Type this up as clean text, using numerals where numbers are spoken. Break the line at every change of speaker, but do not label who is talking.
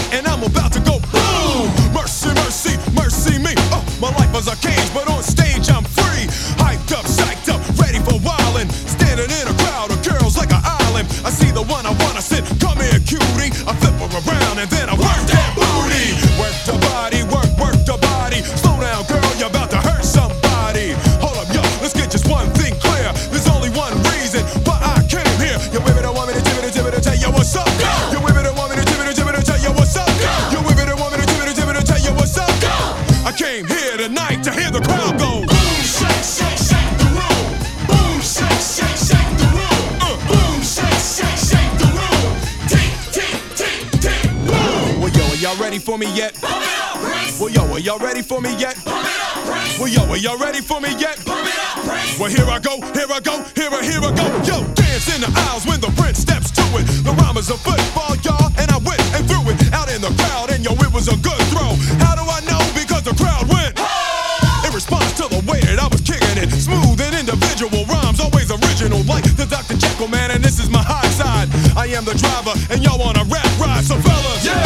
and I'm about to go boom. Mercy, mercy, mercy me. My life was a cage, but on stage I'm free. Hyped up, psyched up, ready for wildin'. Standing in a crowd of girls like an island. I see the one I wanna sit. Come here, cutie. I flip her around and then I work that booty. Work the body, work the body. Slow down, girl, you're about to hurt somebody. Hold up, yo, let's get just one thing clear. There's only one reason why I came here. You women don't want me to tell you what's up. You women don't want me to tell you what's up. You women don't want me to tell you what's up. I came here tonight to hear the crowd go boom, shake, shake, shake the room. Boom, shake, shake, shake the room. Boom, shake, shake, shake the room. Tick, tick, tick, tick, boom. Well, yo, are y'all ready for me yet? Pump it up, Prince. Well, yo, are y'all ready for me yet? Pump it up, Prince. Well, yo, are y'all ready for me yet? Pump it up, Prince. Well, here I go, here I go, here I go. Yo, dance in the aisles when the Prince steps to it. The rhyme is a football, y'all, and I went and threw it out in the crowd, and yo, it was a good throw. How do I know? Because the crowd went in response to the way that I was kicking it. Smooth and individual rhymes, always original, like the Dr. Jekyll man, and this is my high side. I am the driver, and y'all on a rap ride, so fellas, yeah.